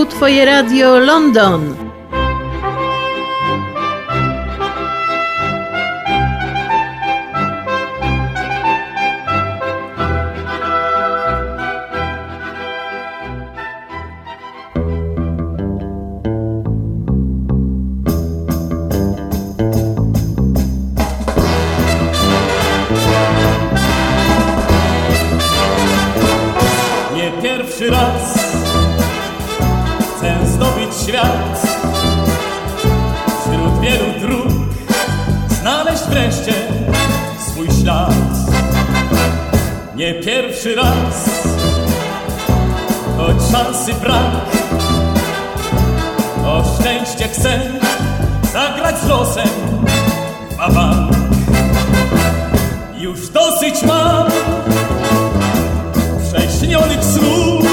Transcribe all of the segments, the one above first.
Twoje radio London. Pierwszy raz chcę zdobyć świat, wśród wielu dróg znaleźć wreszcie swój ślad. Nie pierwszy raz, choć szansy brak, o szczęście chcę zagrać z losem a bank. Już dosyć mam prześnionych snów,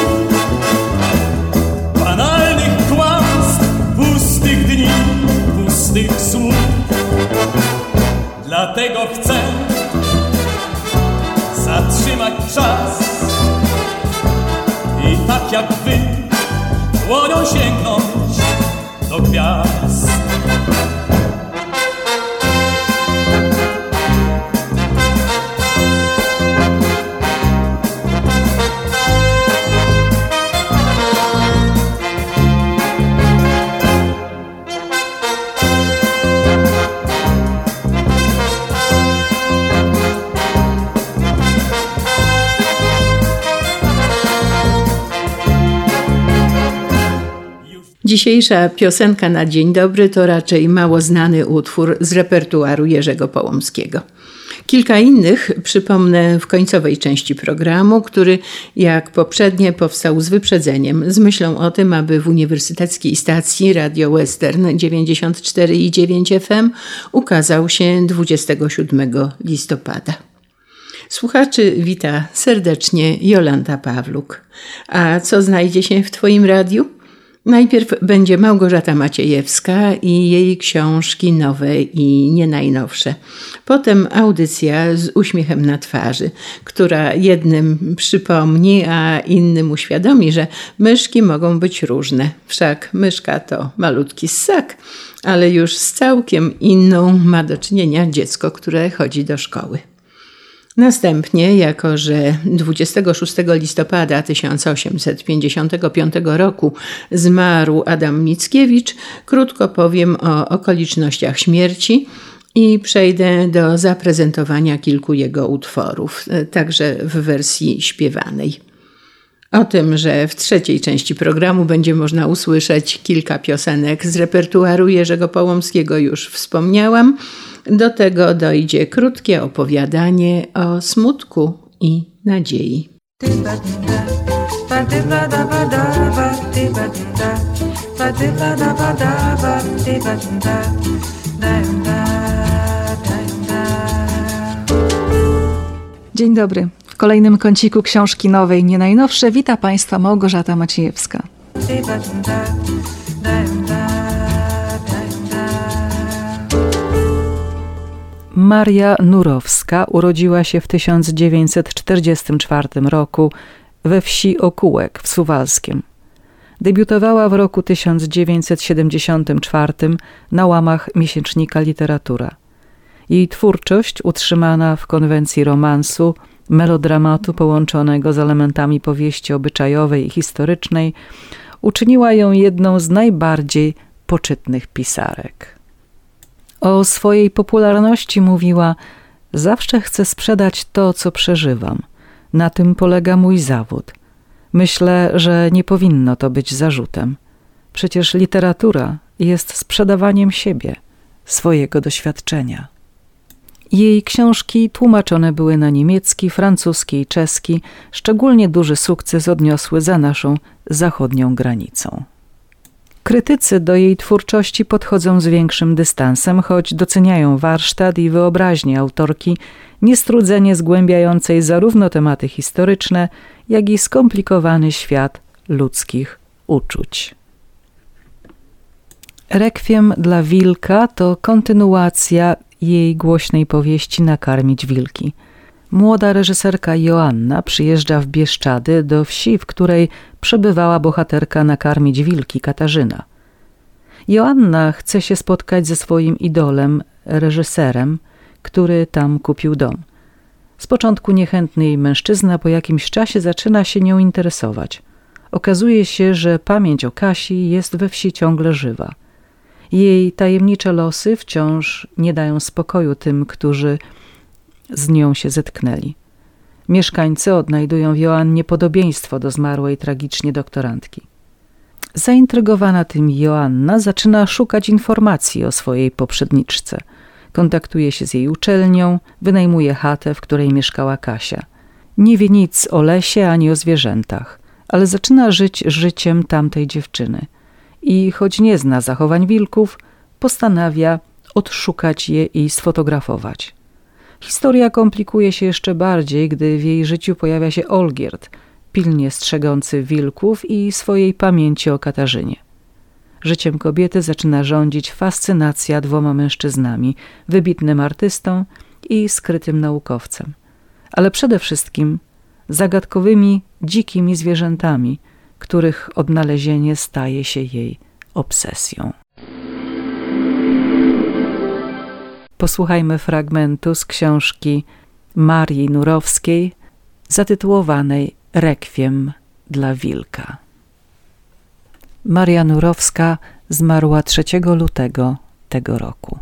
banalnych kłamstw, pustych dni, pustych słów. Dlatego chcę zatrzymać czas i tak jak wy dłonią sięgnąć do gwiazd. Dzisiejsza piosenka na dzień dobry to raczej mało znany utwór z repertuaru Jerzego Połomskiego. Kilka innych przypomnę w końcowej części programu, który jak poprzednie powstał z wyprzedzeniem, z myślą o tym, aby w uniwersyteckiej stacji Radio Western 94,9 FM ukazał się 27 listopada. Słuchaczy wita serdecznie Jolanta Pawluk. A co znajdzie się w Twoim radiu? Najpierw będzie Małgorzata Maciejewska i jej książki nowe i nie najnowsze. Potem audycja z uśmiechem na twarzy, która jednym przypomni, a innym uświadomi, że myszki mogą być różne. Wszak myszka to malutki ssak, ale już z całkiem inną ma do czynienia dziecko, które chodzi do szkoły. Następnie, jako że 26 listopada 1855 roku zmarł Adam Mickiewicz, krótko powiem o okolicznościach śmierci i przejdę do zaprezentowania kilku jego utworów, także w wersji śpiewanej. O tym, że w trzeciej części programu będzie można usłyszeć kilka piosenek z repertuaru Jerzego Połomskiego, już wspomniałam. Do tego dojdzie krótkie opowiadanie o smutku i nadziei. Dzień dobry. W kolejnym kąciku książki nowej, nie najnowsze, wita Państwa Małgorzata Maciejewska. Maria Nurowska urodziła się w 1944 roku we wsi Okułek w Suwalskiem. Debiutowała w roku 1974 na łamach miesięcznika Literatura. Jej twórczość, utrzymana w konwencji romansu, melodramatu połączonego z elementami powieści obyczajowej i historycznej, uczyniła ją jedną z najbardziej poczytnych pisarek. O swojej popularności mówiła: zawsze chcę sprzedać to, co przeżywam. Na tym polega mój zawód. Myślę, że nie powinno to być zarzutem. Przecież literatura jest sprzedawaniem siebie, swojego doświadczenia. Jej książki tłumaczone były na niemiecki, francuski i czeski. Szczególnie duży sukces odniosły za naszą zachodnią granicą. Krytycy do jej twórczości podchodzą z większym dystansem, choć doceniają warsztat i wyobraźnię autorki, niestrudzenie zgłębiającej zarówno tematy historyczne, jak i skomplikowany świat ludzkich uczuć. Rekwiem dla wilka to kontynuacja jej głośnej powieści Nakarmić wilki. Młoda reżyserka Joanna przyjeżdża w Bieszczady do wsi, w której przebywała bohaterka nakarmić wilki Katarzyna. Joanna chce się spotkać ze swoim idolem, reżyserem, który tam kupił dom. Z początku niechętny jej mężczyzna po jakimś czasie zaczyna się nią interesować. Okazuje się, że pamięć o Kasi jest we wsi ciągle żywa. Jej tajemnicze losy wciąż nie dają spokoju tym, którzy z nią się zetknęli. Mieszkańcy odnajdują w Joannie podobieństwo do zmarłej tragicznie doktorantki. Zaintrygowana tym Joanna zaczyna szukać informacji o swojej poprzedniczce. Kontaktuje się z jej uczelnią, wynajmuje chatę, w której mieszkała Kasia. Nie wie nic o lesie ani o zwierzętach, ale zaczyna żyć życiem tamtej dziewczyny. I choć nie zna zachowań wilków, postanawia odszukać je i sfotografować. Historia komplikuje się jeszcze bardziej, gdy w jej życiu pojawia się Olgierd, pilnie strzegący wilków i swojej pamięci o Katarzynie. Życiem kobiety zaczyna rządzić fascynacja dwoma mężczyznami, wybitnym artystą i skrytym naukowcem. Ale przede wszystkim zagadkowymi, dzikimi zwierzętami, których odnalezienie staje się jej obsesją. Posłuchajmy fragmentu z książki Marii Nurowskiej zatytułowanej Rekwiem dla wilka. Maria Nurowska zmarła 3 lutego tego roku.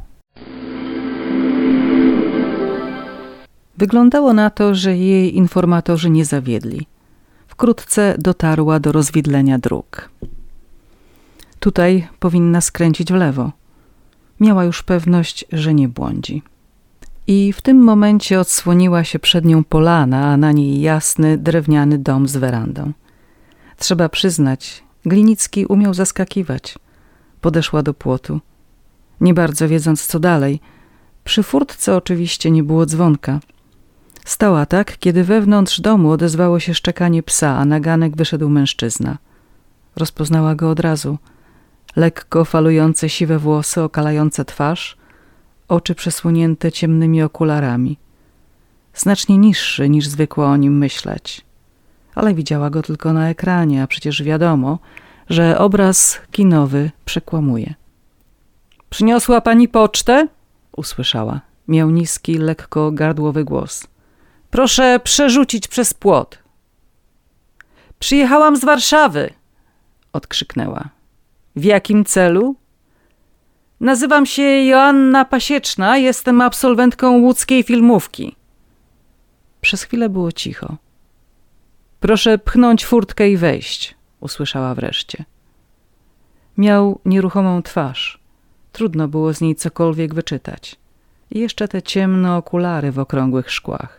Wyglądało na to, że jej informatorzy nie zawiedli. Wkrótce dotarła do rozwidlenia dróg. Tutaj powinna skręcić w lewo. Miała już pewność, że nie błądzi. I w tym momencie odsłoniła się przed nią polana, a na niej jasny, drewniany dom z werandą. Trzeba przyznać, Glinicki umiał zaskakiwać. Podeszła do płotu. Nie bardzo wiedząc, co dalej. Przy furtce oczywiście nie było dzwonka. Stała tak, kiedy wewnątrz domu odezwało się szczekanie psa, a na ganek wyszedł mężczyzna. Rozpoznała go od razu. Lekko falujące siwe włosy, okalające twarz, oczy przesłonięte ciemnymi okularami. Znacznie niższy, niż zwykła o nim myśleć. Ale widziała go tylko na ekranie, a przecież wiadomo, że obraz kinowy przekłamuje. Przyniosła pani pocztę? Usłyszała. Miał niski, lekko gardłowy głos. Proszę przerzucić przez płot. Przyjechałam z Warszawy, odkrzyknęła. W jakim celu? Nazywam się Joanna Pasieczna, jestem absolwentką łódzkiej filmówki. Przez chwilę było cicho. Proszę pchnąć furtkę i wejść, usłyszała wreszcie. Miał nieruchomą twarz. Trudno było z niej cokolwiek wyczytać. I jeszcze te ciemne okulary w okrągłych szkłach.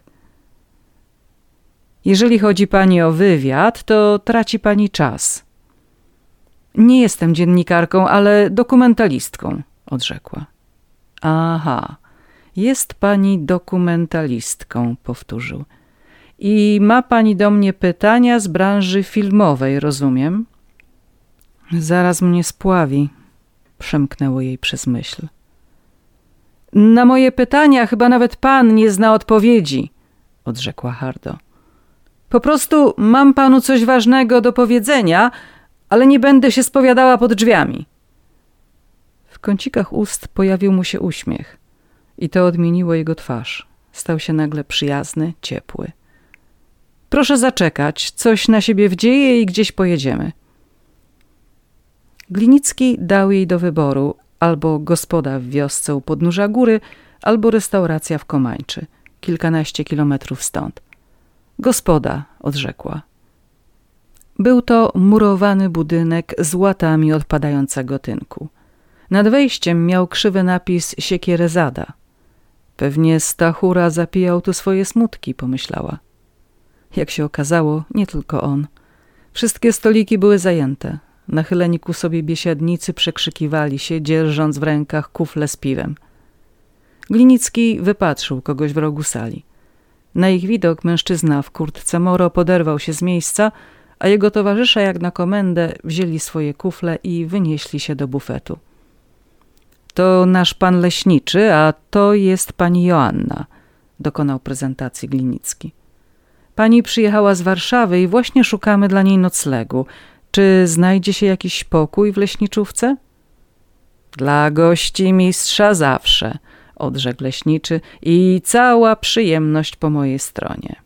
Jeżeli chodzi pani o wywiad, to traci pani czas. Nie jestem dziennikarką, ale dokumentalistką, odrzekła. Aha, jest pani dokumentalistką, powtórzył. I ma pani do mnie pytania z branży filmowej, rozumiem? Zaraz mnie spławi, przemknęło jej przez myśl. Na moje pytania chyba nawet pan nie zna odpowiedzi, odrzekła hardo. Po prostu mam panu coś ważnego do powiedzenia, ale nie będę się spowiadała pod drzwiami. W kącikach ust pojawił mu się uśmiech i to odmieniło jego twarz. Stał się nagle przyjazny, ciepły. Proszę zaczekać, coś na siebie wdzieje i gdzieś pojedziemy. Glinicki dał jej do wyboru albo gospoda w wiosce u podnóża góry, albo restauracja w Komańczy, kilkanaście kilometrów stąd. Gospoda, odrzekła. Był to murowany budynek z łatami odpadającego tynku. Nad wejściem miał krzywy napis Siekierezada. Pewnie Stachura zapijał tu swoje smutki, pomyślała. Jak się okazało, nie tylko on. Wszystkie stoliki były zajęte. Nachyleni ku sobie biesiadnicy przekrzykiwali się, dzierżąc w rękach kufle z piwem. Glinicki wypatrzył kogoś w rogu sali. Na ich widok mężczyzna w kurtce moro poderwał się z miejsca, a jego towarzysze jak na komendę wzięli swoje kufle i wynieśli się do bufetu. To nasz pan leśniczy, a to jest pani Joanna, dokonał prezentacji Glinicki. Pani przyjechała z Warszawy i właśnie szukamy dla niej noclegu. Czy znajdzie się jakiś pokój w leśniczówce? Dla gości mistrza zawsze, odrzekł leśniczy, i cała przyjemność po mojej stronie.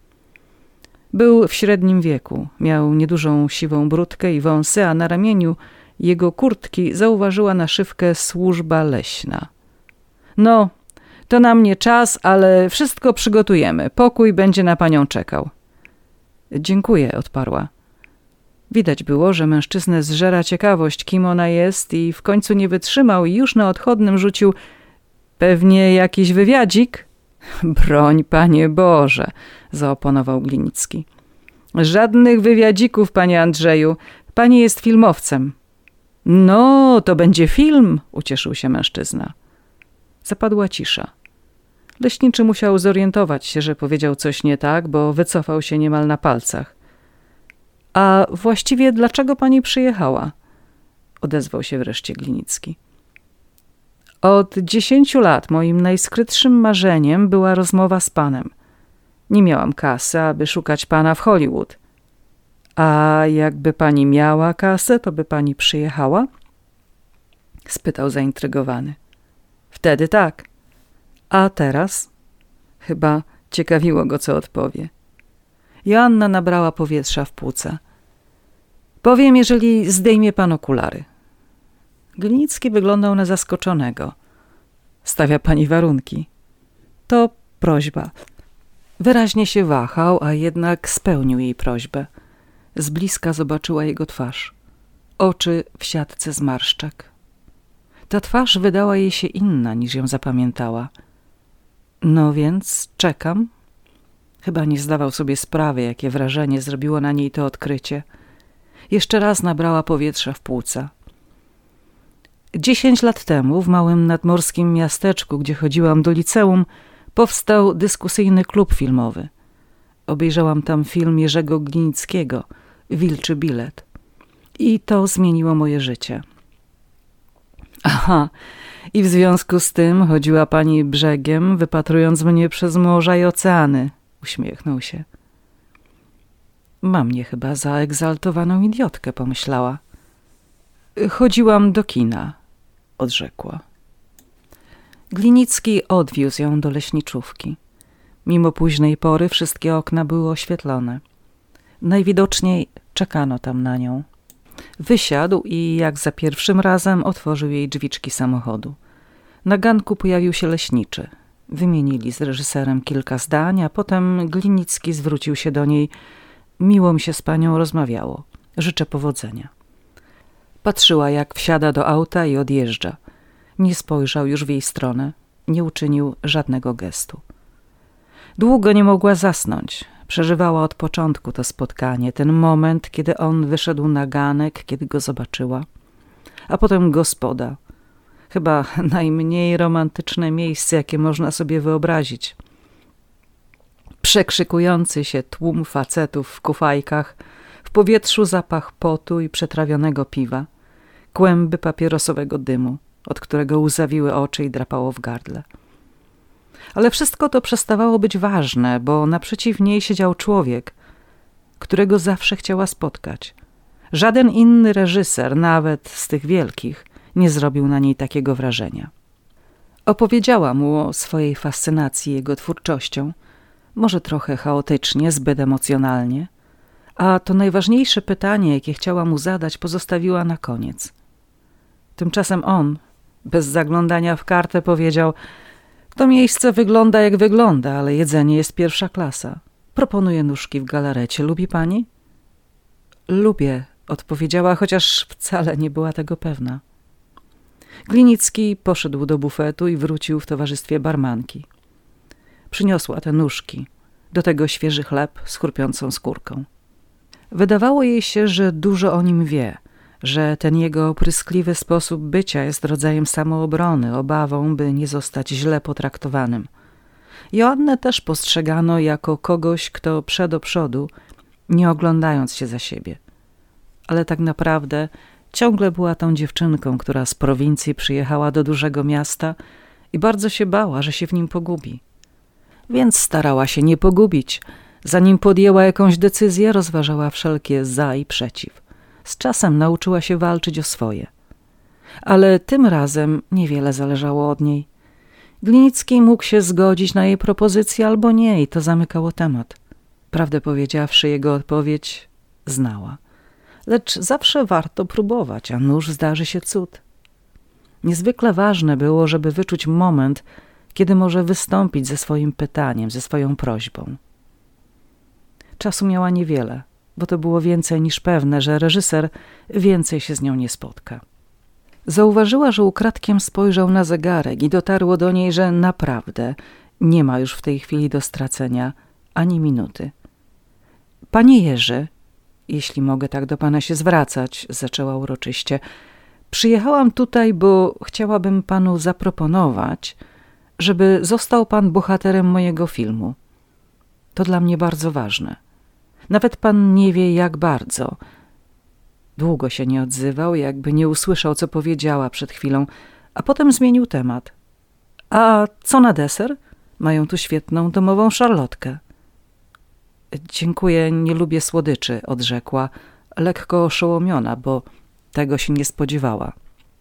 Był w średnim wieku, miał niedużą siwą bródkę i wąsy, a na ramieniu jego kurtki zauważyła naszywkę służba leśna. No, to na mnie czas, ale wszystko przygotujemy. Pokój będzie na panią czekał. Dziękuję, odparła. Widać było, że mężczyznę zżera ciekawość, kim ona jest, i w końcu nie wytrzymał i już na odchodnym rzucił: pewnie jakiś wywiadzik? Broń, Panie Boże, zaoponował Glinicki. Żadnych wywiadzików, panie Andrzeju. Pani jest filmowcem. No, to będzie film, ucieszył się mężczyzna. Zapadła cisza. Leśniczy musiał zorientować się, że powiedział coś nie tak, bo wycofał się niemal na palcach. A właściwie dlaczego pani przyjechała? Odezwał się wreszcie Glinicki. Od 10 lat moim najskrytszym marzeniem była rozmowa z panem. Nie miałam kasy, aby szukać pana w Hollywood. A jakby pani miała kasę, to by pani przyjechała? Spytał zaintrygowany. Wtedy tak. A teraz? Chyba ciekawiło go, co odpowie. Joanna nabrała powietrza w płuca. Powiem, jeżeli zdejmie pan okulary. Glinicki wyglądał na zaskoczonego. Stawia pani warunki. To prośba. Wyraźnie się wahał, a jednak spełnił jej prośbę. Z bliska zobaczyła jego twarz. Oczy w siatce zmarszczek. Ta twarz wydała jej się inna, niż ją zapamiętała. No więc czekam. Chyba nie zdawał sobie sprawy, jakie wrażenie zrobiło na niej to odkrycie. Jeszcze raz nabrała powietrza w płuca. 10 lat temu w małym nadmorskim miasteczku, gdzie chodziłam do liceum, powstał dyskusyjny klub filmowy. Obejrzałam tam film Jerzego Glinickiego, Wilczy bilet. I to zmieniło moje życie. Aha, i w związku z tym chodziła pani brzegiem, wypatrując mnie przez morza i oceany. Uśmiechnął się. Ma mnie chyba za egzaltowaną idiotkę, pomyślała. Chodziłam do kina, odrzekła. Glinicki odwiózł ją do leśniczówki. Mimo późnej pory wszystkie okna były oświetlone. Najwidoczniej czekano tam na nią. Wysiadł i jak za pierwszym razem otworzył jej drzwiczki samochodu. Na ganku pojawił się leśniczy. Wymienili z reżyserem kilka zdań, a potem Glinicki zwrócił się do niej. Miło mi się z panią rozmawiało. Życzę powodzenia. Patrzyła, jak wsiada do auta i odjeżdża. Nie spojrzał już w jej stronę. Nie uczynił żadnego gestu. Długo nie mogła zasnąć. Przeżywała od początku to spotkanie, ten moment, kiedy on wyszedł na ganek, kiedy go zobaczyła. A potem gospoda. Chyba najmniej romantyczne miejsce, jakie można sobie wyobrazić. Przekrzykujący się tłum facetów w kufajkach, w powietrzu zapach potu i przetrawionego piwa, kłęby papierosowego dymu, od którego łzawiły oczy i drapało w gardle. Ale wszystko to przestawało być ważne, bo naprzeciw niej siedział człowiek, którego zawsze chciała spotkać. Żaden inny reżyser, nawet z tych wielkich, nie zrobił na niej takiego wrażenia. Opowiedziała mu o swojej fascynacji jego twórczością, może trochę chaotycznie, zbyt emocjonalnie, a to najważniejsze pytanie, jakie chciała mu zadać, pozostawiła na koniec. Tymczasem on, bez zaglądania w kartę, powiedział: to miejsce wygląda jak wygląda, ale jedzenie jest pierwsza klasa. Proponuję nóżki w galarecie. Lubi pani? Lubię, odpowiedziała, chociaż wcale nie była tego pewna. Glinicki poszedł do bufetu i wrócił w towarzystwie barmanki. Przyniosła te nóżki, do tego świeży chleb z chrupiącą skórką. Wydawało jej się, że dużo o nim wie, że ten jego opryskliwy sposób bycia jest rodzajem samoobrony, obawą, by nie zostać źle potraktowanym. Joannę też postrzegano jako kogoś, kto do przodu, nie oglądając się za siebie. Ale tak naprawdę ciągle była tą dziewczynką, która z prowincji przyjechała do dużego miasta i bardzo się bała, że się w nim pogubi. więc starała się nie pogubić. Zanim podjęła jakąś decyzję, rozważała wszelkie za i przeciw. Z czasem nauczyła się walczyć o swoje. Ale tym razem niewiele zależało od niej. Glinicki mógł się zgodzić na jej propozycję albo nie i to zamykało temat. Prawdę powiedziawszy, jego odpowiedź znała. Lecz zawsze warto próbować, a nuż zdarzy się cud. Niezwykle ważne było, żeby wyczuć moment, kiedy może wystąpić ze swoim pytaniem, ze swoją prośbą. Czasu miała niewiele, bo to było więcej niż pewne, że reżyser więcej się z nią nie spotka. Zauważyła, że ukradkiem spojrzał na zegarek i dotarło do niej, że naprawdę nie ma już w tej chwili do stracenia ani minuty. Panie Jerzy, jeśli mogę tak do pana się zwracać, zaczęła uroczyście, przyjechałam tutaj, bo chciałabym panu zaproponować, żeby został pan bohaterem mojego filmu. To dla mnie bardzo ważne. Nawet pan nie wie, jak bardzo. Długo się nie odzywał, jakby nie usłyszał, co powiedziała przed chwilą, a potem zmienił temat. A co na deser? Mają tu świetną domową szarlotkę. Dziękuję, nie lubię słodyczy, odrzekła, lekko oszołomiona, bo tego się nie spodziewała.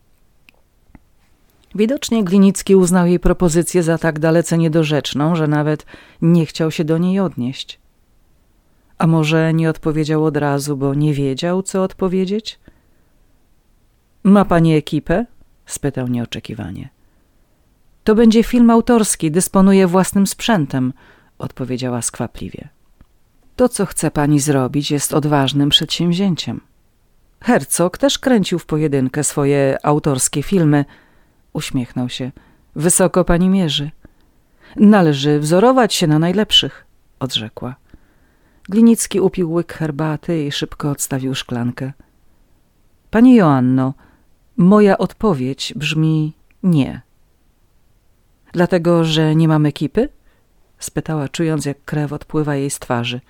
Widocznie Glinicki uznał jej propozycję za tak dalece niedorzeczną, że nawet nie chciał się do niej odnieść. A może nie odpowiedział od razu, bo nie wiedział, co odpowiedzieć? Ma pani ekipę? Spytał nieoczekiwanie. To będzie film autorski, dysponuję własnym sprzętem, odpowiedziała skwapliwie. To, co chce pani zrobić, jest odważnym przedsięwzięciem. Herzog też kręcił w pojedynkę swoje autorskie filmy. Uśmiechnął się. Wysoko pani mierzy. Należy wzorować się na najlepszych, odrzekła. Glinicki upił łyk herbaty i szybko odstawił szklankę. Pani Joanno, moja odpowiedź brzmi nie. Dlatego, że nie mam ekipy? Spytała, czując, jak krew odpływa jej z twarzy.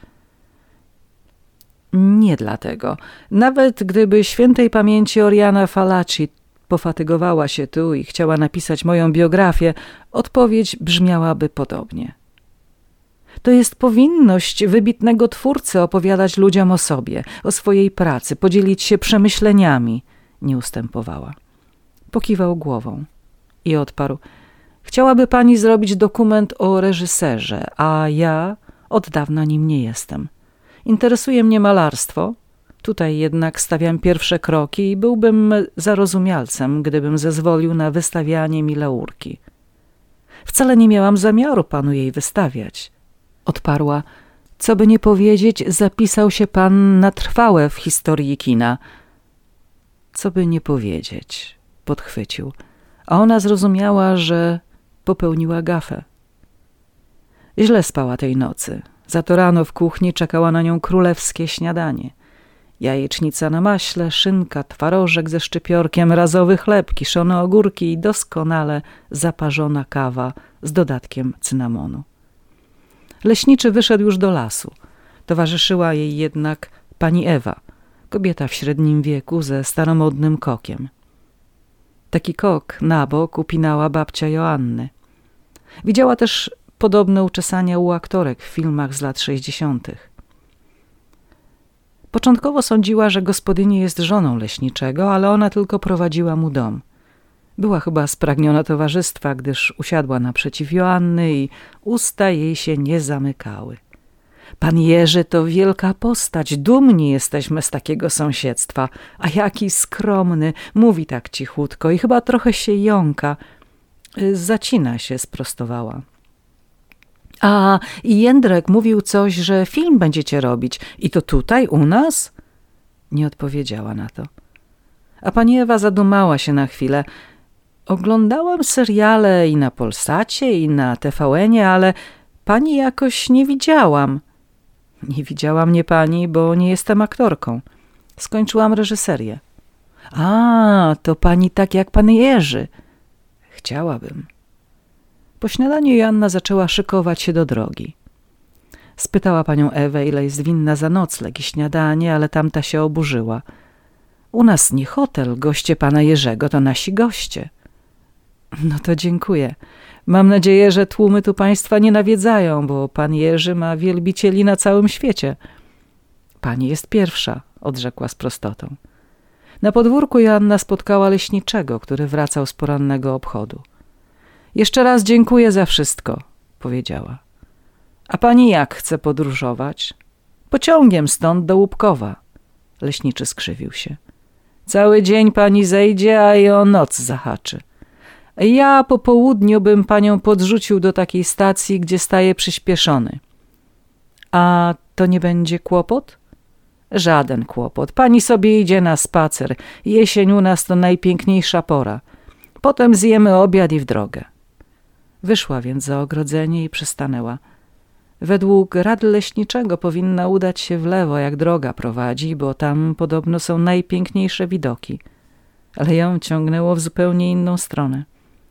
Nie dlatego. Nawet gdyby świętej pamięci Oriana Fallaci pofatygowała się tu i chciała napisać moją biografię, odpowiedź brzmiałaby podobnie. To jest powinność wybitnego twórcy opowiadać ludziom o sobie, o swojej pracy, podzielić się przemyśleniami, nie ustępowała. Pokiwał głową i odparł. Chciałaby pani zrobić dokument o reżyserze, a ja od dawna nim nie jestem. Interesuje mnie malarstwo. Tutaj jednak stawiam pierwsze kroki i byłbym zarozumialcem, gdybym zezwolił na wystawianie mi laurki. Wcale nie miałam zamiaru panu jej wystawiać. Odparła. Co by nie powiedzieć, zapisał się pan na trwałe w historii kina. Co by nie powiedzieć, podchwycił. A ona zrozumiała, że popełniła gafę. Źle spała tej nocy. Za to rano w kuchni czekała na nią królewskie śniadanie. Jajecznica na maśle, szynka, twarożek ze szczypiorkiem, razowy chleb, kiszone ogórki i doskonale zaparzona kawa z dodatkiem cynamonu. Leśniczy wyszedł już do lasu. Towarzyszyła jej jednak pani Ewa, kobieta w średnim wieku ze staromodnym kokiem. Taki kok na bok upinała babcia Joanny. Widziała też podobne uczesania u aktorek w filmach z lat 60. Początkowo sądziła, że gospodyni jest żoną leśniczego, ale ona tylko prowadziła mu dom. Była chyba spragniona towarzystwa, gdyż usiadła naprzeciw Joanny i usta jej się nie zamykały. Pan Jerzy to wielka postać, dumni jesteśmy z takiego sąsiedztwa, a jaki skromny, mówi tak cichutko i chyba trochę się jąka. Zacina się, sprostowała. A i Jędrek mówił coś, że film będziecie robić i to tutaj, u nas? Nie odpowiedziała na to. A pani Ewa zadumała się na chwilę. Oglądałam seriale i na Polsacie, i na TVN-ie, ale pani jakoś nie widziałam. Nie widziała mnie pani, bo nie jestem aktorką. Skończyłam reżyserię. A, to pani tak jak pan Jerzy. Chciałabym. Po śniadaniu Joanna zaczęła szykować się do drogi. Spytała panią Ewę, ile jest winna za nocleg i śniadanie, ale tamta się oburzyła. U nas nie hotel, goście pana Jerzego to nasi goście. No to dziękuję. Mam nadzieję, że tłumy tu państwa nie nawiedzają, bo pan Jerzy ma wielbicieli na całym świecie. Pani jest pierwsza, odrzekła z prostotą. Na podwórku Joanna spotkała leśniczego, który wracał z porannego obchodu. Jeszcze raz dziękuję za wszystko, powiedziała. A pani jak chce podróżować? Pociągiem stąd do Łupkowa. Leśniczy skrzywił się. Cały dzień pani zejdzie, a i o noc zahaczy. Ja po południu bym panią podrzucił do takiej stacji, gdzie staje przyspieszony. A to nie będzie kłopot? Żaden kłopot. Pani sobie idzie na spacer. Jesień u nas to najpiękniejsza pora. Potem zjemy obiad i w drogę. Wyszła więc za ogrodzenie i przystanęła. Według rad leśniczego powinna udać się w lewo, jak droga prowadzi, bo tam podobno są najpiękniejsze widoki. Ale ją ciągnęło w zupełnie inną stronę.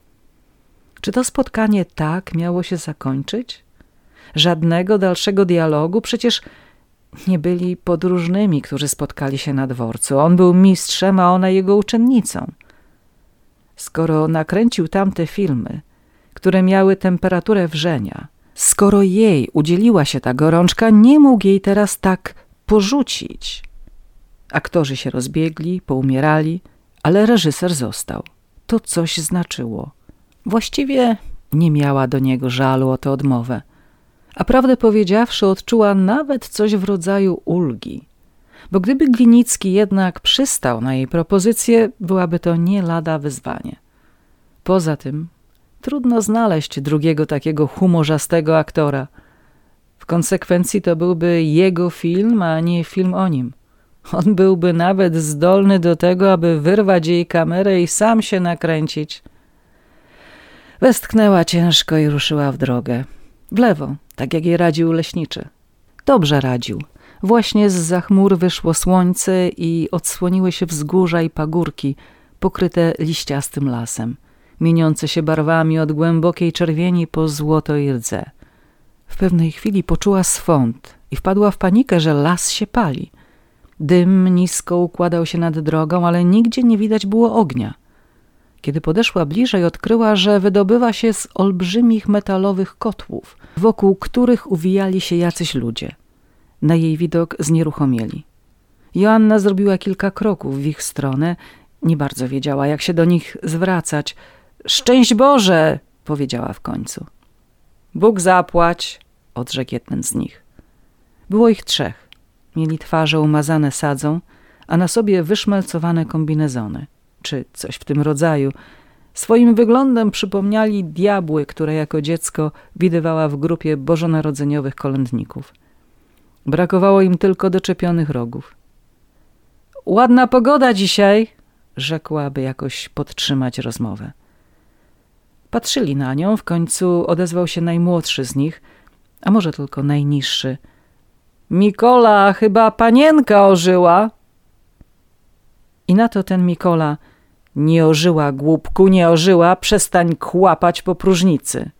Czy to spotkanie tak miało się zakończyć? Żadnego dalszego dialogu? Przecież nie byli podróżnymi, którzy spotkali się na dworcu. On był mistrzem, a ona jego uczennicą. Skoro nakręcił tamte filmy, które miały temperaturę wrzenia, skoro jej udzieliła się ta gorączka, nie mógł jej teraz tak porzucić. Aktorzy się rozbiegli, poumierali, ale reżyser został. To coś znaczyło. Właściwie nie miała do niego żalu o tę odmowę. A prawdę powiedziawszy, odczuła nawet coś w rodzaju ulgi. Bo gdyby Glinicki jednak przystał na jej propozycję, byłaby to nie lada wyzwanie. Poza tym trudno znaleźć drugiego takiego humorzastego aktora. W konsekwencji to byłby jego film, a nie film o nim. On byłby nawet zdolny do tego, aby wyrwać jej kamerę i sam się nakręcić. Westchnęła ciężko i ruszyła w drogę. W lewo, tak jak jej radził leśniczy. Dobrze radził. Właśnie zza chmur wyszło słońce i odsłoniły się wzgórza i pagórki, pokryte liściastym lasem, mieniące się barwami od głębokiej czerwieni po złoto i rdze. W pewnej chwili poczuła swąd i wpadła w panikę, że las się pali. Dym nisko układał się nad drogą, ale nigdzie nie widać było ognia. Kiedy podeszła bliżej, odkryła, że wydobywa się z olbrzymich metalowych kotłów, wokół których uwijali się jacyś ludzie. Na jej widok znieruchomieli. Joanna zrobiła kilka kroków w ich stronę. Nie bardzo wiedziała, jak się do nich zwracać. Szczęść Boże! Powiedziała w końcu. Bóg zapłać! Odrzekł jeden z nich. Było ich 3. Mieli twarze umazane sadzą, a na sobie wyszmelcowane kombinezony, czy coś w tym rodzaju. Swoim wyglądem przypomniali diabły, które jako dziecko widywała w grupie bożonarodzeniowych kolędników. Brakowało im tylko doczepionych rogów. Ładna pogoda dzisiaj, rzekła, aby jakoś podtrzymać rozmowę. Patrzyli na nią, w końcu odezwał się najmłodszy z nich, a może tylko najniższy. Mikola, chyba panienka ożyła. I na to ten Mikola: nie ożyła, głupku, nie ożyła, przestań kłapać po próżnicy.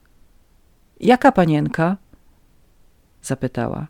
Jaka panienka? Zapytała.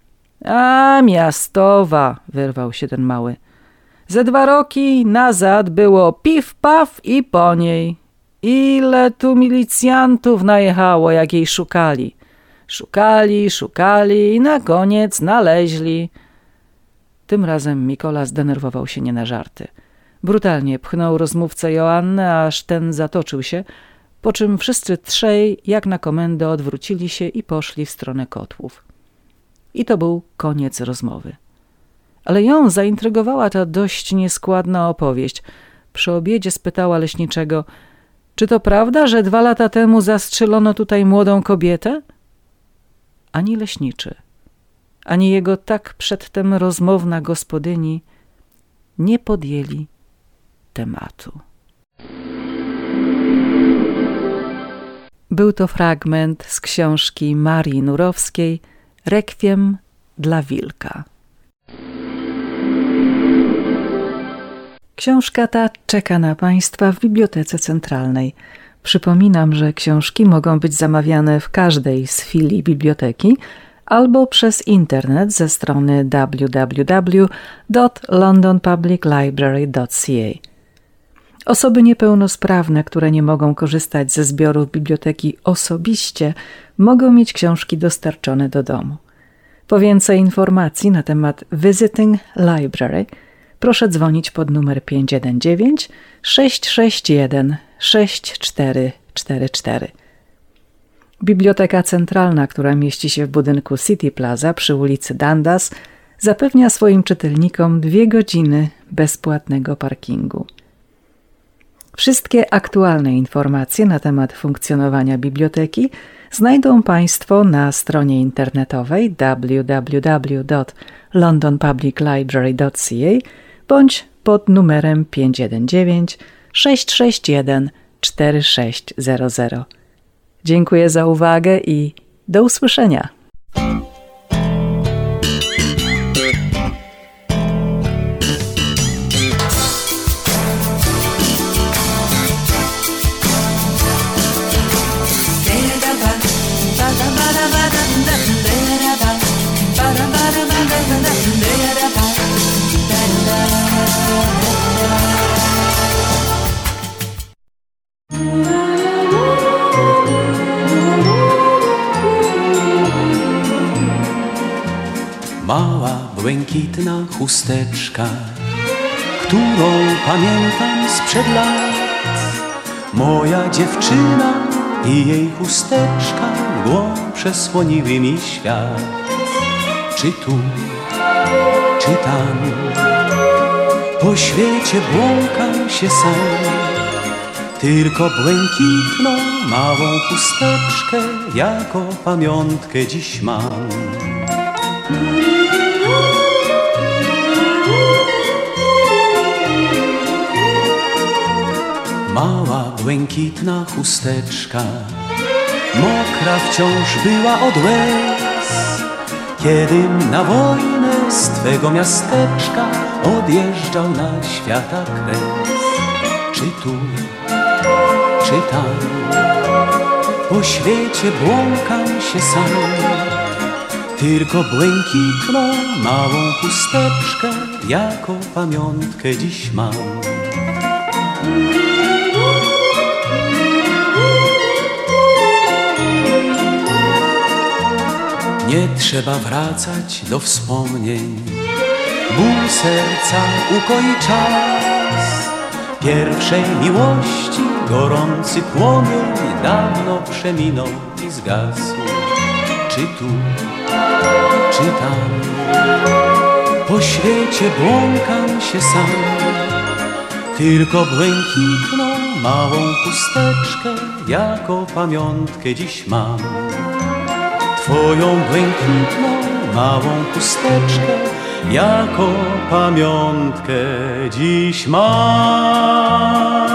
A miastowa, wyrwał się ten mały. Ze 2 roki nazad było piw, paw i po niej. Ile tu milicjantów najechało, jak jej szukali. Szukali i na koniec znaleźli. Tym razem Mikola zdenerwował się nie na żarty. Brutalnie pchnął rozmówcę Joannę, aż ten zatoczył się, po czym wszyscy 3 jak na komendę odwrócili się i poszli w stronę kotłów. I to był koniec rozmowy. Ale ją zaintrygowała ta dość nieskładna opowieść. Przy obiedzie spytała leśniczego: czy to prawda, że 2 lata temu zastrzelono tutaj młodą kobietę? Ani leśniczy, ani jego tak przedtem rozmowna gospodyni nie podjęli tematu. Był to fragment z książki Marii Nurowskiej Rekwiem dla wilka. Książka ta czeka na Państwa w Bibliotece Centralnej. Przypominam, że książki mogą być zamawiane w każdej z filii biblioteki albo przez internet ze strony www.londonpubliclibrary.ca. Osoby niepełnosprawne, które nie mogą korzystać ze zbiorów biblioteki osobiście, mogą mieć książki dostarczone do domu. Po więcej informacji na temat Visiting Library proszę dzwonić pod numer 519 661 6444. Biblioteka Centralna, która mieści się w budynku City Plaza przy ulicy Dundas, zapewnia swoim czytelnikom 2 godziny bezpłatnego parkingu. Wszystkie aktualne informacje na temat funkcjonowania biblioteki znajdą Państwo na stronie internetowej www.londonpubliclibrary.ca bądź pod numerem 519 661 4600. Dziękuję za uwagę i do usłyszenia. Mała, błękitna chusteczka, którą pamiętam sprzed lat. Moja dziewczyna i jej chusteczka mgłą przesłoniły mi świat. Czy tu, czy tam, po świecie błąkam się sam. Tylko błękitną, małą chusteczkę jako pamiątkę dziś mam. Mała, błękitna chusteczka, mokra wciąż była od łez, kiedym na wojnę z twego miasteczka odjeżdżał na świata kres. Czy tu, czy tam, po świecie błąkam się sam. Tylko błękitną, małą chusteczkę jako pamiątkę dziś mam. Nie trzeba wracać do wspomnień, ból serca ukoi czas. Pierwszej miłości gorący płomień dawno przeminął i zgasł. Czy tu, czy tam, po świecie błąkam się sam. Tylko błękitną, małą chusteczkę jako pamiątkę dziś mam. Twoją błękitną, małą chusteczkę jako pamiątkę dziś mam.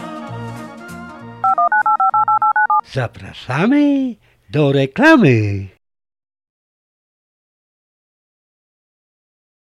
Zapraszamy do reklamy.